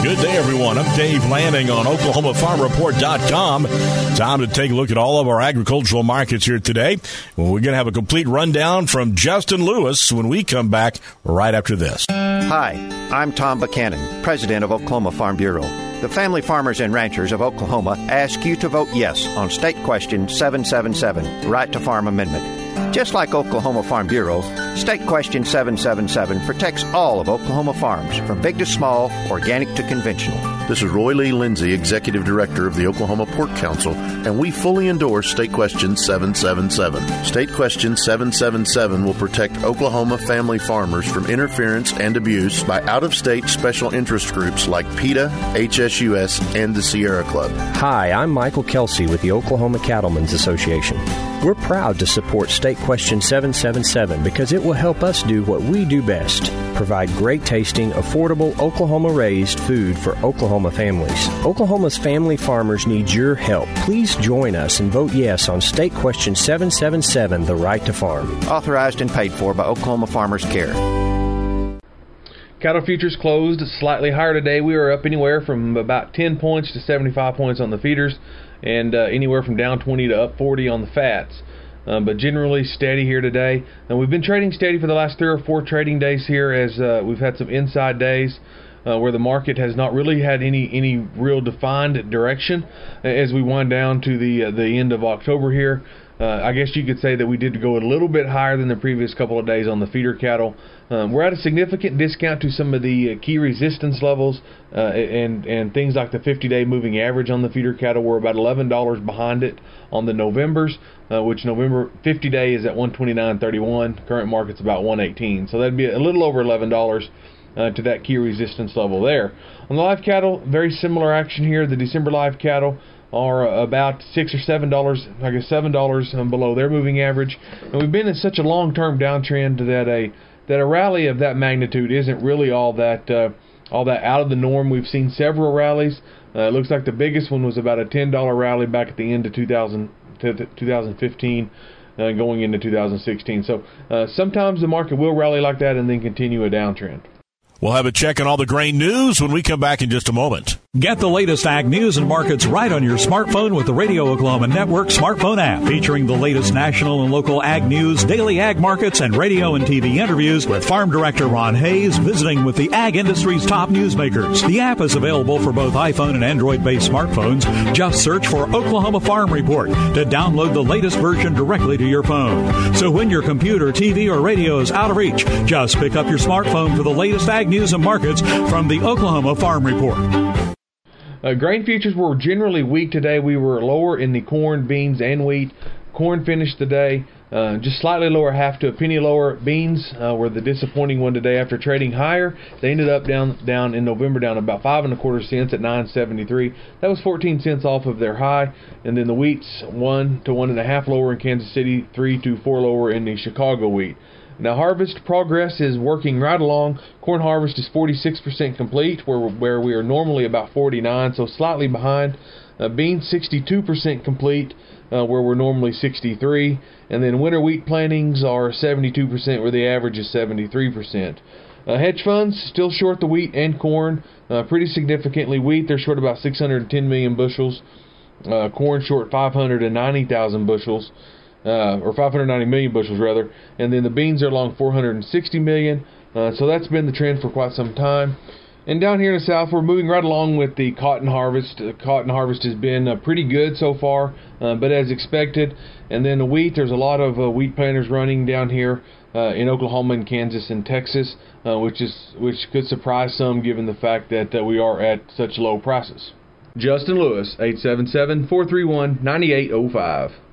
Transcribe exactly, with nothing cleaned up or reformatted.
Good day, everyone. I'm Dave Lanning on Oklahoma Farm Report dot com. Time to take a look at all of our agricultural markets here today. Well, we're going to have a complete rundown from Justin Lewis when we come back right after this. Hi, I'm Tom Buchanan, president of Oklahoma Farm Bureau. The family farmers and ranchers of Oklahoma ask you to vote yes on State Question seven seven seven, Right to Farm Amendment. Just like Oklahoma Farm Bureau, State Question seven seven seven protects all of Oklahoma farms, from big to small, organic to conventional. This is Roy Lee Lindsay, Executive Director of the Oklahoma Pork Council, and we fully endorse State Question seven seven seven. State Question seven seven seven will protect Oklahoma family farmers from interference and abuse by out-of-state special interest groups like PETA, H S U S, and the Sierra Club. Hi, I'm Michael Kelsey with the Oklahoma Cattlemen's Association. We're proud to support State Question seven seven seven because it will help us do what we do best: provide great tasting, affordable, Oklahoma-raised food for Oklahoma families. Oklahoma's family farmers need your help. Please join us and vote yes on State Question seven seven seven, the Right to Farm. Authorized and paid for by Oklahoma Farmers Care. Cattle futures closed slightly higher today. We were up anywhere from about ten points to seventy-five points on the feeders, and uh, anywhere from down twenty to up forty on the fats. Um, but generally steady here today. And we've been trading steady for the last three or four trading days here, as uh, we've had some inside days uh, where the market has not really had any any real defined direction as we wind down to the uh, the end of October here. Uh, I guess you could say that we did go a little bit higher than the previous couple of days on the feeder cattle. Um, we're at a significant discount to some of the uh, key resistance levels, uh, and and things like the fifty-day moving average on the feeder cattle. We're about eleven dollars behind it on the Novembers, uh, which November fifty-day is at one twenty-nine thirty-one. Current market's about one eighteen, so that'd be a little over eleven dollars uh, to that key resistance level there. On the live cattle, very similar action here. The December live cattle are about six or seven dollars, I guess seven dollars um, below their moving average, and we've been in such a long-term downtrend that a that a rally of that magnitude isn't really all that uh, all that out of the norm. We've seen several rallies. Uh, it looks like the biggest one was about a ten dollar rally back at the end of two thousand, twenty fifteen, uh, going into two thousand sixteen. So uh, sometimes the market will rally like that and then continue a downtrend. We'll have a check on all the grain news when we come back in just a moment. Get the latest ag news and markets right on your smartphone with the Radio Oklahoma Network smartphone app, featuring the latest national and local ag news, daily ag markets, and radio and T V interviews with Farm Director Ron Hayes visiting with the ag industry's top newsmakers. The app is available for both iPhone and Android-based smartphones. Just search for Oklahoma Farm Report to download the latest version directly to your phone. So when your computer, T V, or radio is out of reach, just pick up your smartphone for the latest ag news and markets from the Oklahoma Farm Report. Uh, grain futures were generally weak today. We were lower in the corn, beans, and wheat. Corn finished the day uh, just slightly lower, half to a penny lower. Beans uh, were the disappointing one today. After trading higher, they ended up down down in November, down about five and a quarter cents at nine seventy-three. That was fourteen cents off of their high. And then the wheats one to one and a half lower in Kansas City, three to four lower in the Chicago wheat. Now, harvest progress is working right along. Corn harvest is forty-six percent complete, where where we are normally about forty-nine, so slightly behind. Uh, beans sixty-two percent complete, uh, where we're normally sixty-three, and then winter wheat plantings are seventy-two percent, where the average is seventy-three percent. Uh, hedge funds still short the wheat and corn, uh, pretty significantly. Wheat, they're short about six hundred ten million bushels. Uh, corn short five hundred ninety thousand bushels. Uh, or five hundred ninety million bushels rather, and then the beans are along four hundred sixty million. Uh, so that's been the trend for quite some time. And down here in the south, we're moving right along with the cotton harvest. Uh, cotton harvest has been uh, pretty good so far, uh, but as expected. And then the wheat, there's a lot of uh, wheat planters running down here uh, in Oklahoma and Kansas and Texas, uh, which is which could surprise some given the fact that uh, we are at such low prices. Justin Lewis, eight seven seven, four three one, nine eight zero five.